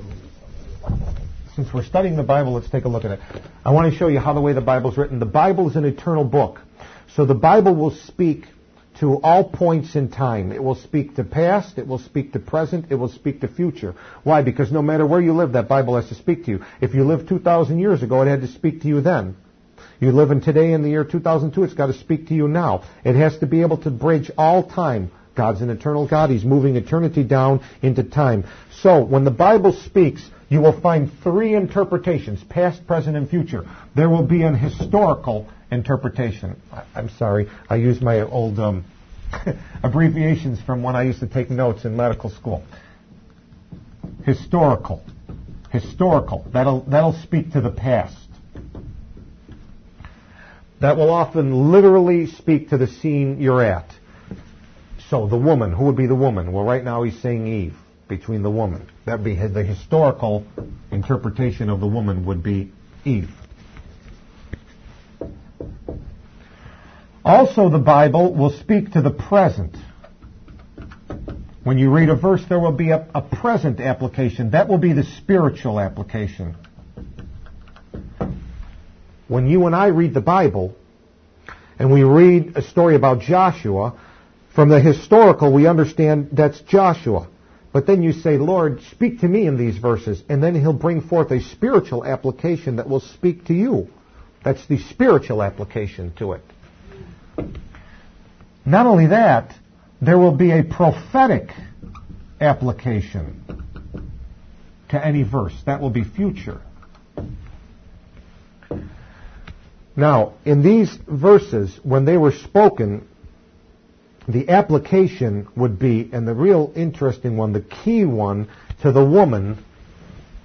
since we're studying the Bible, let's take a look at it. I want to show you how the way the Bible's written. The Bible is an eternal book. So the Bible will speak to all points in time. It will speak to past, it will speak to present, it will speak to future. Why? Because no matter where you live, that Bible has to speak to you. If you lived two thousand years ago, it had to speak to you then. You live in today in the year two thousand two, it's got to speak to you now. It has to be able to bridge all time. God's an eternal God. He's moving eternity down into time. So, when the Bible speaks, you will find three interpretations, past, present, and future. There will be an historical interpretation. I'm sorry, I use my old um, abbreviations from when I used to take notes in medical school. Historical. Historical. That'll, that'll speak to the past. That will often literally speak to the scene you're at. So the woman, who would be the woman? Well, right now he's saying Eve, between the woman. That would be the historical interpretation of the woman would be Eve. Also, the Bible will speak to the present. When you read a verse, there will be a, a present application. That will be the spiritual application. When you and I read the Bible, and we read a story about Joshua, from the historical, we understand that's Joshua. But then you say, Lord, speak to me in these verses. And then he'll bring forth a spiritual application that will speak to you. That's the spiritual application to it. Not only that, there will be a prophetic application to any verse. That will be future. Now, in these verses, when they were spoken, the application would be, and the real interesting one, the key one, to the woman.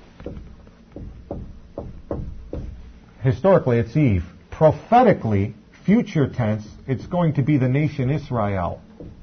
Historically, it's Eve. Prophetically, future tense, it's going to be the nation Israel.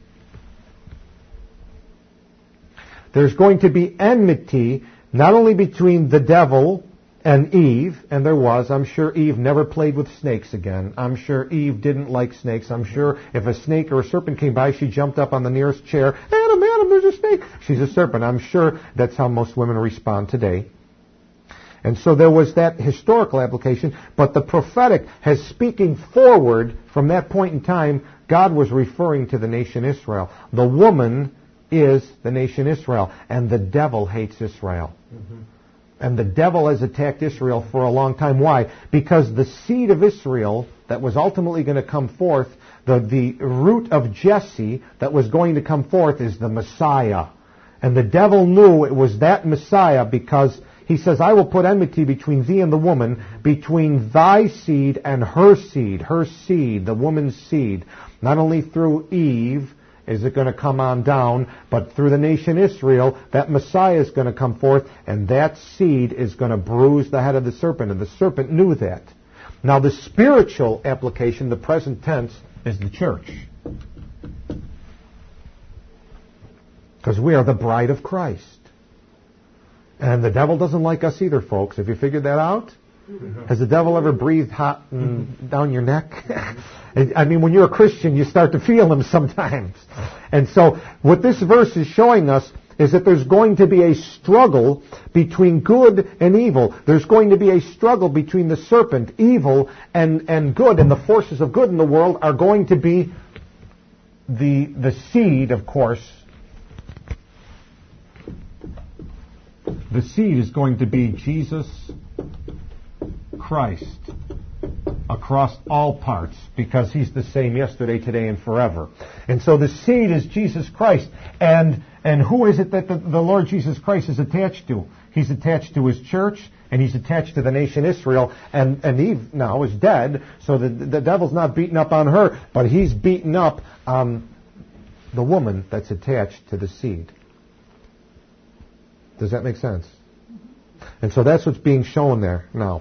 There's going to be enmity not only between the devil and Eve, and there was. I'm sure Eve never played with snakes again. I'm sure Eve didn't like snakes. I'm sure if a snake or a serpent came by, she jumped up on the nearest chair. Adam, Adam, there's a snake. She's a serpent. I'm sure that's how most women respond today. And so there was that historical application, but the prophetic has speaking forward from that point in time, God was referring to the nation Israel. The woman is the nation Israel, and the devil hates Israel. Mm-hmm. And the devil has attacked Israel for a long time. Why? Because the seed of Israel that was ultimately going to come forth, the, the root of Jesse that was going to come forth is the Messiah. And the devil knew it was that Messiah because he says, I will put enmity between thee and the woman, between thy seed and her seed, her seed, the woman's seed. Not only through Eve is it going to come on down, but through the nation Israel, that Messiah is going to come forth, and that seed is going to bruise the head of the serpent, and the serpent knew that. Now the spiritual application, the present tense, is the church. Because we are the bride of Christ. And the devil doesn't like us either, folks. Have you figured that out? Has the devil ever breathed hot and down your neck? I mean, when you're a Christian, you start to feel him sometimes. And so what this verse is showing us is that there's going to be a struggle between good and evil. There's going to be a struggle between the serpent, evil, and, and good. And the forces of good in the world are going to be the, the seed, of course. The seed is going to be Jesus Christ across all parts, because he's the same yesterday, today, and forever. And so the seed is Jesus Christ. And and who is it that the, the Lord Jesus Christ is attached to? He's attached to his church, and he's attached to the nation Israel. And, and Eve now is dead, so the, the devil's not beating up on her, but he's beating up on the woman that's attached to the seed. Does that make sense? And so that's what's being shown there now.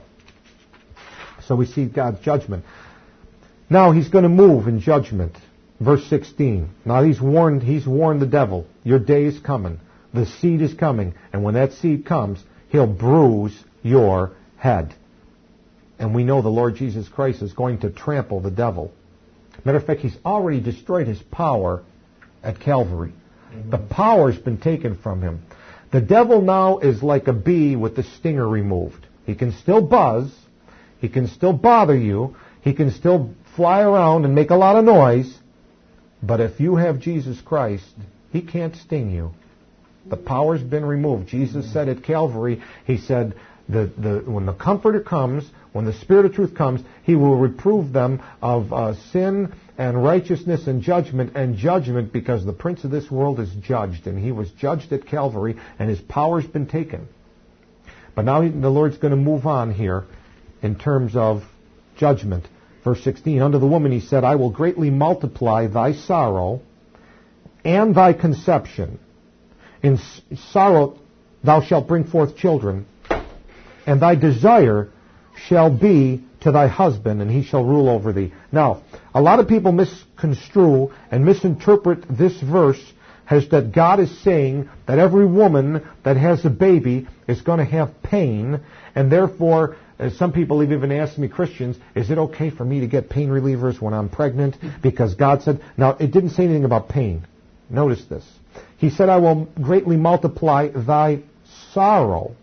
So we see God's judgment. Now he's going to move in judgment. Verse sixteen. Now he's warned, he's warned the devil, your day is coming. The seed is coming. And when that seed comes, he'll bruise your head. And we know the Lord Jesus Christ is going to trample the devil. Matter of fact, he's already destroyed his power at Calvary. Mm-hmm. The power's been taken from him. The devil now is like a bee with the stinger removed. He can still buzz. He can still bother you. He can still fly around and make a lot of noise. But if you have Jesus Christ, he can't sting you. The power's been removed. Jesus said at Calvary, he said, the, the, when the Comforter comes, when the Spirit of truth comes, he will reprove them of uh, sin and righteousness and judgment and judgment, because the prince of this world is judged. And he was judged at Calvary, and his power's been taken. But now the Lord's going to move on here in terms of judgment. Verse sixteen, unto the woman he said, I will greatly multiply thy sorrow and thy conception. In sorrow thou shalt bring forth children, and thy desire shall be to thy husband, and he shall rule over thee. Now, a lot of people misconstrue and misinterpret this verse as that God is saying that every woman that has a baby is going to have pain, and therefore, as some people have even asked me, Christians, is it okay for me to get pain relievers when I'm pregnant? Because God said, now it didn't say anything about pain. Notice this. He said, I will greatly multiply thy sorrow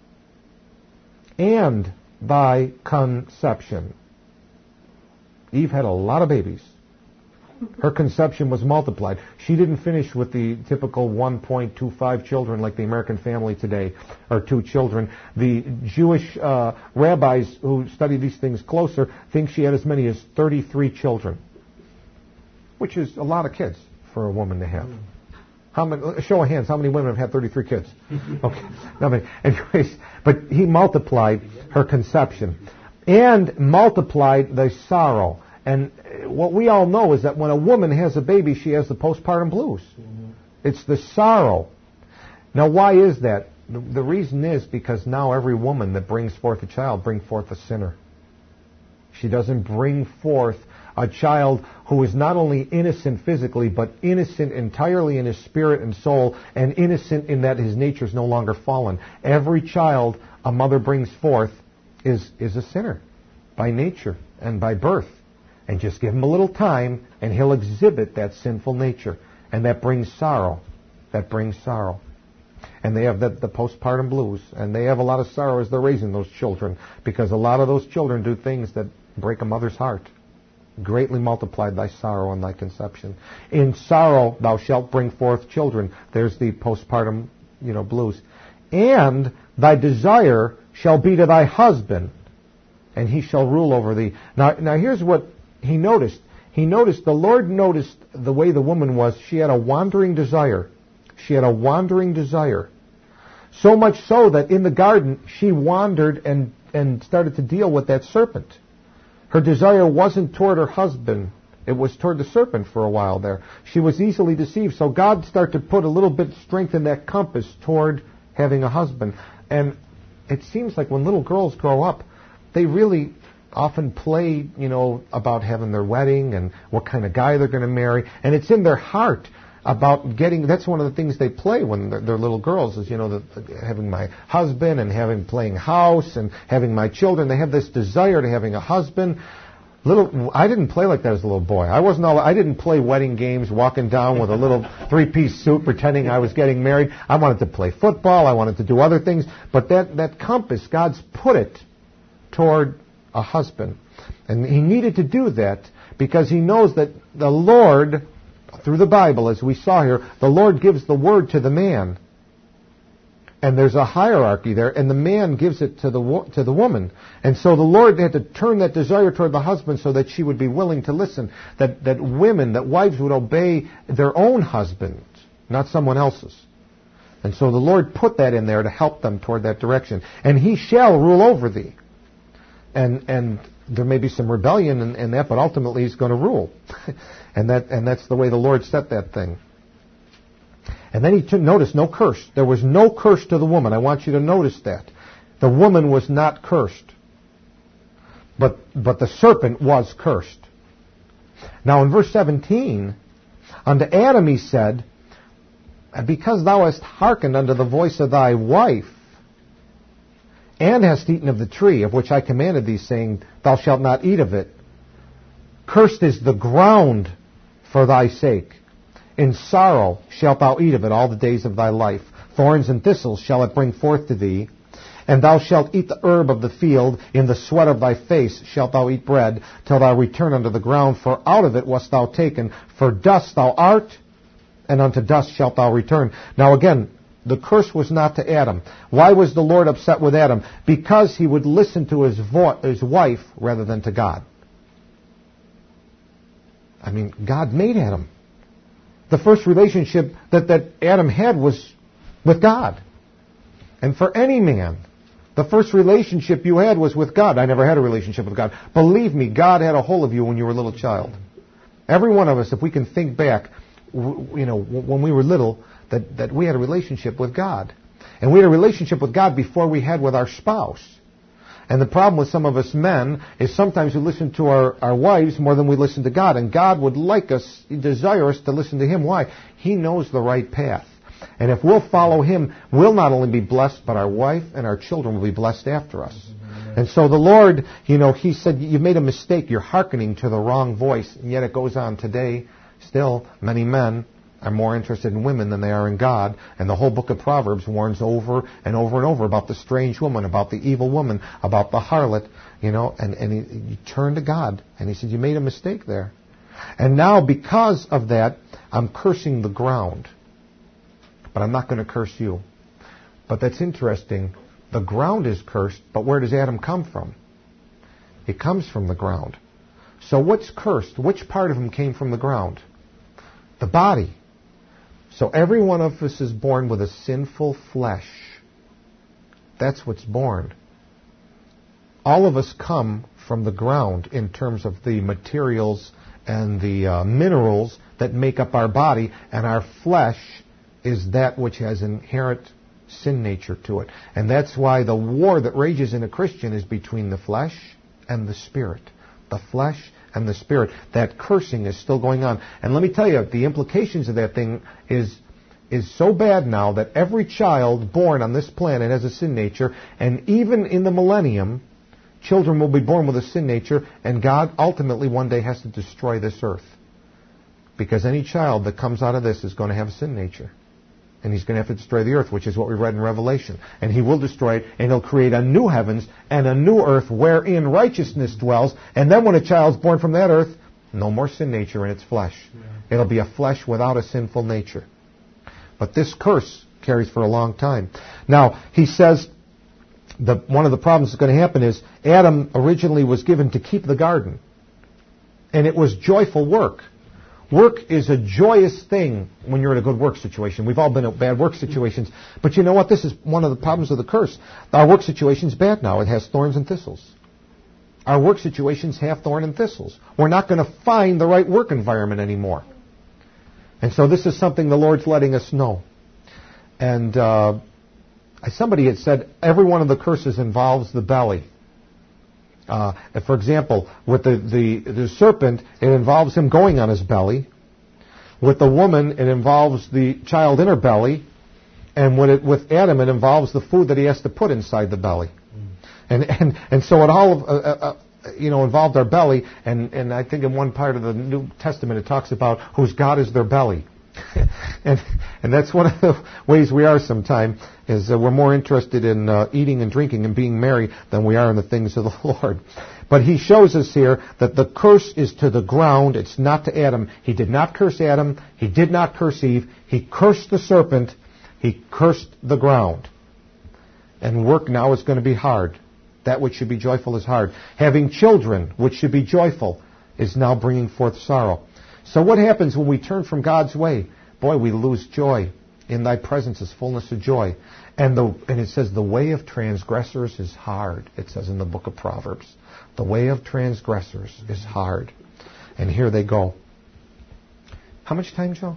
and thy conception. Eve had a lot of babies. Her conception was multiplied. She didn't finish with the typical one point two five children like the American family today, or two children. The Jewish uh, rabbis who study these things closer think she had as many as thirty-three children, which is a lot of kids for a woman to have. How many? Show of hands. How many women have had thirty-three kids? Okay. No, but anyways, but he multiplied her conception and multiplied the sorrow. And what we all know is that when a woman has a baby, she has the postpartum blues. Mm-hmm. It's the sorrow. Now, why is that? The, the reason is because now every woman that brings forth a child brings forth a sinner. She doesn't bring forth a child who is not only innocent physically, but innocent entirely in his spirit and soul, and innocent in that his nature is no longer fallen. Every child a mother brings forth is, is a sinner by nature and by birth. And just give him a little time, and he'll exhibit that sinful nature. And that brings sorrow. That brings sorrow. And they have the, the postpartum blues. And they have a lot of sorrow as they're raising those children. Because a lot of those children do things that break a mother's heart. Greatly multiplied thy sorrow and thy conception. In sorrow thou shalt bring forth children. There's the postpartum, you know, blues. And thy desire shall be to thy husband, and he shall rule over thee. Now, now here's what he noticed. He noticed, the Lord noticed the way the woman was. She had a wandering desire. She had a wandering desire. So much so that in the garden, she wandered and, and started to deal with that serpent. Her desire wasn't toward her husband. It was toward the serpent for a while there. She was easily deceived. So God started to put a little bit of strength in that compass toward having a husband. And it seems like when little girls grow up, they really often play, you know, about having their wedding and what kind of guy they're going to marry. And it's in their heart about getting, that's one of the things they play when they're, they're little girls is, you know, the, having my husband and having playing house and having my children. They have this desire to having a husband. Little, I didn't play like that as a little boy. I wasn't all, I didn't play wedding games, walking down with a little three-piece suit, pretending I was getting married. I wanted to play football. I wanted to do other things. But that, that compass, God's put it toward a husband. And he needed to do that because he knows that the Lord, through the Bible, as we saw here, the Lord gives the word to the man. And there's a hierarchy there, and the man gives it to the wo- to the woman. And so the Lord had to turn that desire toward the husband so that she would be willing to listen, that, that women, that wives would obey their own husbands, not someone else's. And so the Lord put that in there to help them toward that direction. And he shall rule over thee. And and there may be some rebellion in, in that, but ultimately he's going to rule. and that and that's the way the Lord set that thing. And then he took, notice, no curse. There was no curse to the woman. I want you to notice that. The woman was not cursed. But, but the serpent was cursed. Now in verse seventeen, unto Adam he said, because thou hast hearkened unto the voice of thy wife, and hast eaten of the tree of which I commanded thee, saying, thou shalt not eat of it, cursed is the ground for thy sake. In sorrow shalt thou eat of it all the days of thy life. Thorns and thistles shall it bring forth to thee. And thou shalt eat the herb of the field. In the sweat of thy face shalt thou eat bread, till thou return unto the ground. For out of it wast thou taken. For dust thou art, and unto dust shalt thou return. Now again, the curse was not to Adam. Why was the Lord upset with Adam? Because he would listen to his, vo- his wife rather than to God. I mean, God made Adam. The first relationship that, that Adam had was with God. And for any man, the first relationship you had was with God. I never had a relationship with God. Believe me, God had a hold of you when you were a little child. Every one of us, if we can think back, you know, when we were little, that, that we had a relationship with God. And we had a relationship with God before we had with our spouse. And the problem with some of us men is sometimes we listen to our, our wives more than we listen to God. And God would like us, desire us to listen to Him. Why? He knows the right path. And if we'll follow Him, we'll not only be blessed, but our wife and our children will be blessed after us. Mm-hmm. And so the Lord, you know, He said, you've made a mistake. You're hearkening to the wrong voice. And yet it goes on today. Still, many men are more interested in women than they are in God. And the whole book of Proverbs warns over and over and over about the strange woman, about the evil woman, about the harlot, you know, and, and he, he turned to God. And he said, you made a mistake there. And now because of that, I'm cursing the ground. But I'm not going to curse you. But that's interesting. The ground is cursed, but where does Adam come from? It comes from the ground. So what's cursed? Which part of him came from the ground? The body. So every one of us is born with a sinful flesh. That's what's born. All of us come from the ground in terms of the materials and the uh, minerals that make up our body, and our flesh is that which has inherent sin nature to it. And that's why the war that rages in a Christian is between the flesh and the spirit. The flesh and the Spirit, that cursing is still going on. And let me tell you, the implications of that thing is is so bad now that every child born on this planet has a sin nature, and even in the millennium, children will be born with a sin nature, and God ultimately one day has to destroy this earth. Because any child that comes out of this is going to have a sin nature. And he's going to have to destroy the earth, which is what we read in Revelation. And he will destroy it, and he'll create a new heavens and a new earth wherein righteousness dwells. And then when a child's born from that earth, no more sin nature in its flesh. Yeah. It'll be a flesh without a sinful nature. But this curse carries for a long time. Now, he says that one of the problems that's going to happen is Adam originally was given to keep the garden. And it was joyful work. Work is a joyous thing when you're in a good work situation. We've all been in bad work situations. But you know what? This is one of the problems of the curse. Our work situation's bad now. It has thorns and thistles. Our work situations have thorn and thistles. We're not going to find the right work environment anymore. And so this is something the Lord's letting us know. And uh, somebody had said every one of the curses involves the belly. Uh, for example, with the, the, the serpent, it involves him going on his belly. With the woman, it involves the child in her belly. And with, it, with Adam, it involves the food that he has to put inside the belly. Mm. And, and, and so it all, uh, uh, you know, involved our belly. And, and I think in one part of the New Testament, it talks about whose God is their belly. and and that's one of the ways we are sometimes, is uh, we're more interested in uh, eating and drinking and being merry than we are in the things of the Lord. But he shows us here that the curse is to the ground. It's not to Adam. He did not curse Adam. He did not curse Eve. He cursed the serpent. He cursed the ground. And work now is going to be hard. That which should be joyful is hard. Having children, which should be joyful, is now bringing forth sorrow. So what happens when we turn from God's way? Boy, we lose joy. In thy presence is fullness of joy. And the and it says the way of transgressors is hard. It says in the book of Proverbs. The way of transgressors is hard. And here they go. How much time, Joe?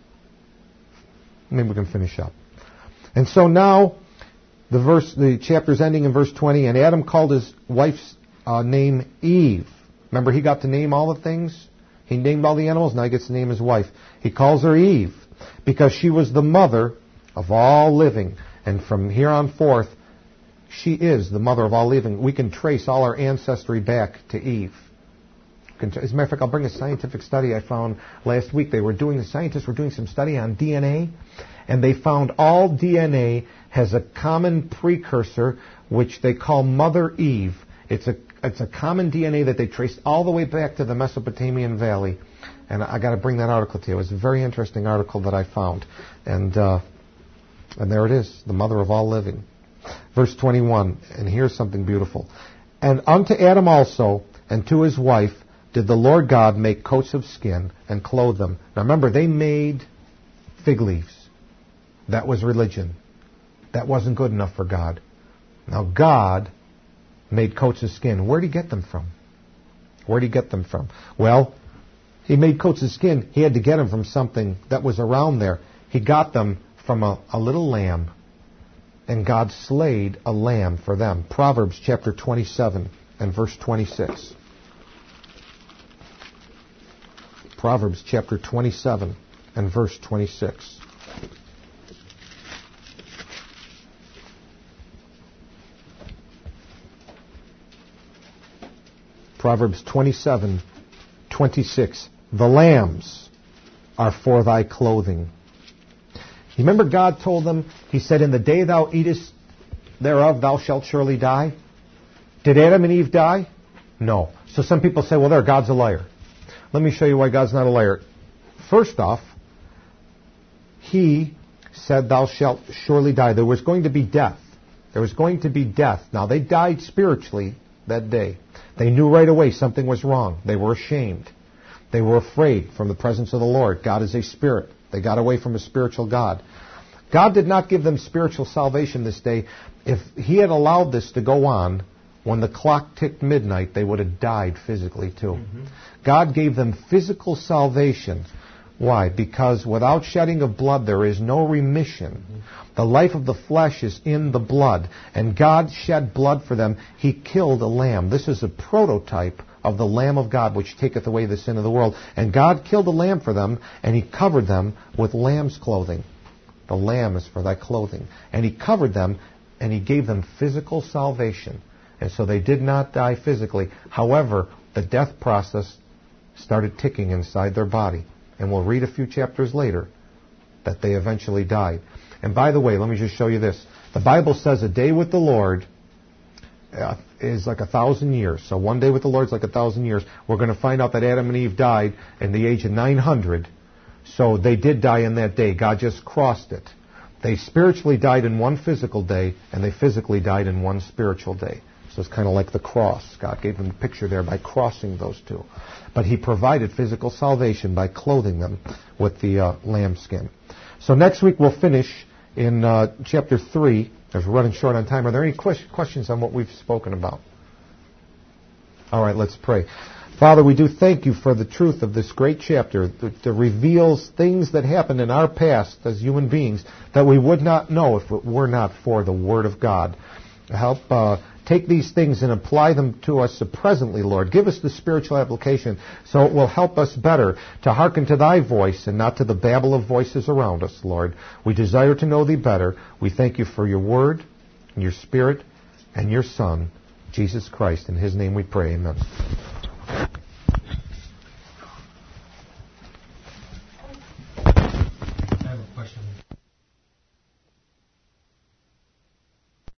Maybe we can finish up. And so now the verse, the chapter's ending in verse twenty, and Adam called his wife's uh, name Eve. Remember, he got to name all the things? He named all the animals, now he gets to name his wife. He calls her Eve because she was the mother of all living. And from here on forth, she is the mother of all living. We can trace all our ancestry back to Eve. As a matter of fact, I'll bring a scientific study I found last week. They were doing, the scientists were doing some study on D N A, and they found all D N A has a common precursor, which they call Mother Eve. It's a It's a common D N A that they traced all the way back to the Mesopotamian Valley. And I got to bring that article to you. It was a very interesting article that I found. And uh, and there it is, the mother of all living. Verse twenty-one, and here's something beautiful. And unto Adam also, and to his wife, did the Lord God make coats of skin and clothe them. Now remember, they made fig leaves. That was religion. That wasn't good enough for God. Now God made coats of skin. Where did he get them from? Where did he get them from? Well, he made coats of skin. He had to get them from something that was around there. He got them from a, a little lamb. And God slayed a lamb for them. Proverbs chapter twenty-seven and verse twenty-six. Proverbs chapter twenty-seven and verse twenty-six. Proverbs twenty-seven, twenty-six. The lambs are for thy clothing. You remember God told them, he said, in the day thou eatest thereof, thou shalt surely die. Did Adam and Eve die? No. So some people say, well, there, God's a liar. Let me show you why God's not a liar. First off, he said, thou shalt surely die. There was going to be death. There was going to be death. Now, they died spiritually that day. They knew right away something was wrong. They were ashamed. They were afraid from the presence of the Lord. God is a spirit. They got away from a spiritual God. God did not give them spiritual salvation this day. If he had allowed this to go on, when the clock ticked midnight, they would have died physically too. Mm-hmm. God gave them physical salvation. Why? Because without shedding of blood, there is no remission. Mm-hmm. The life of the flesh is in the blood. And God shed blood for them. He killed a lamb. This is a prototype of the Lamb of God, which taketh away the sin of the world. And God killed a lamb for them, and he covered them with lamb's clothing. The lamb is for thy clothing. And he covered them, and he gave them physical salvation. And so they did not die physically. However, the death process started ticking inside their body. And we'll read a few chapters later that they eventually died. And by the way, let me just show you this. The Bible says a day with the Lord uh, is like a thousand years. So one day with the Lord is like a thousand years. We're going to find out that Adam and Eve died in the age of nine hundred. So they did die in that day. God just crossed it. They spiritually died in one physical day, and they physically died in one spiritual day. So it's kind of like the cross. God gave them the picture there by crossing those two. But he provided physical salvation by clothing them with the uh, lambskin. So next week we'll finish in uh, chapter three. As we're running short on time, are there any que- questions on what we've spoken about? All right, let's pray. Father, we do thank you for the truth of this great chapter that, that reveals things that happened in our past as human beings that we would not know if it were not for the Word of God. Help uh, take these things and apply them to us presently, Lord. Give us the spiritual application so it will help us better to hearken to thy voice and not to the babble of voices around us, Lord. We desire to know thee better. We thank you for your Word and your Spirit and your Son, Jesus Christ. In his name we pray, amen.